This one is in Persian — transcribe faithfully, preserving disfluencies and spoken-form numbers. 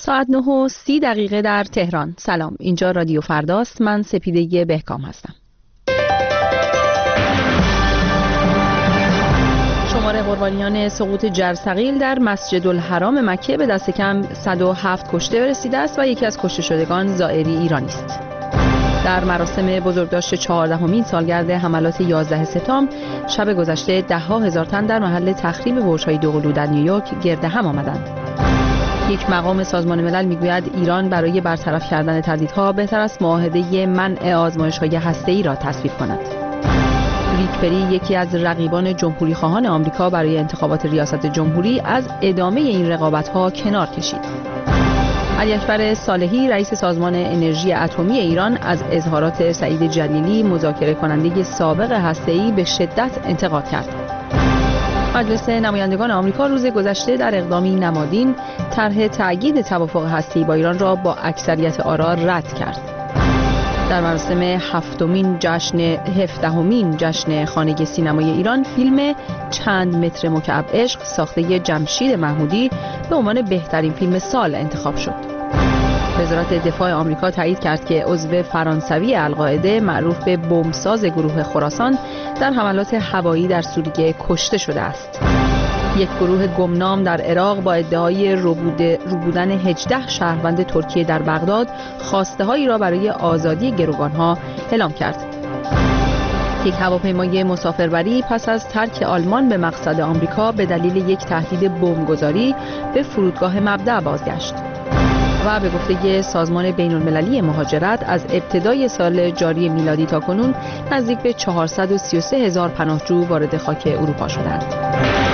ساعت نه و سی دقیقه در تهران. سلام، اینجا رادیو فرداست. من سپیده بهکام هستم. شمار قربانیان سقوط جرثقیل در مسجد الحرام مکه به دست کم صد و هفت کشته رسیده است و یکی از کشته شدگان زائری ایرانی است. در مراسم بزرگداشت چهاردهمین سالگرد حملات یازده سپتامبر شب گذشته ده ها هزار تن در محل تخریب برج‌های دوقلو در نیویورک گرد هم آمدند. یک مقام سازمان ملل میگوید ایران برای برطرف کردن تهدیدها بهتر است معاهده منع آزمایش‌های هسته‌ای را تصویب کند. ریک پری، یکی از رقیبان جمهوری خواهان آمریکا برای انتخابات ریاست جمهوری، از ادامه این رقابت‌ها کنار کشید. علی اکبر صالحی، رئیس سازمان انرژی اتمی ایران، از اظهارات سعید جلیلی، مذاکره کننده سابق هسته‌ای، به شدت انتقاد کرد. مجلس نمایندگان آمریکا روز گذشته در اقدامی نمادین طرح تأیید توافق هسته‌ای با ایران را با اکثریت آرا رد کرد. در مراسم هفتمین جشن هفدهمین جشن خانه سینمای ایران، فیلم چند متر مکعب عشق ساخته جمشید محمودی به عنوان بهترین فیلم سال انتخاب شد. وزارت دفاع آمریکا تایید کرد که عضو فرانسوی القاعده معروف به بمبساز گروه خراسان در حملات هوایی در سوریه کشته شده است. یک گروه گمنام در عراق با ادعای روبودن هجده شهروند ترکیه در بغداد خواسته‌هایی را برای آزادی گروگانها اعلام کرد. یک هواپیمای مسافربری پس از ترک آلمان به مقصد آمریکا به دلیل یک تهدید بمبگذاری به فرودگاه مبدأ بازگشت و به گفته سازمان بین‌المللی مهاجرت از ابتدای سال جاری میلادی تا کنون نزدیک به چهارصد و سی و سه هزار پناهجو وارد خاک اروپا شدند.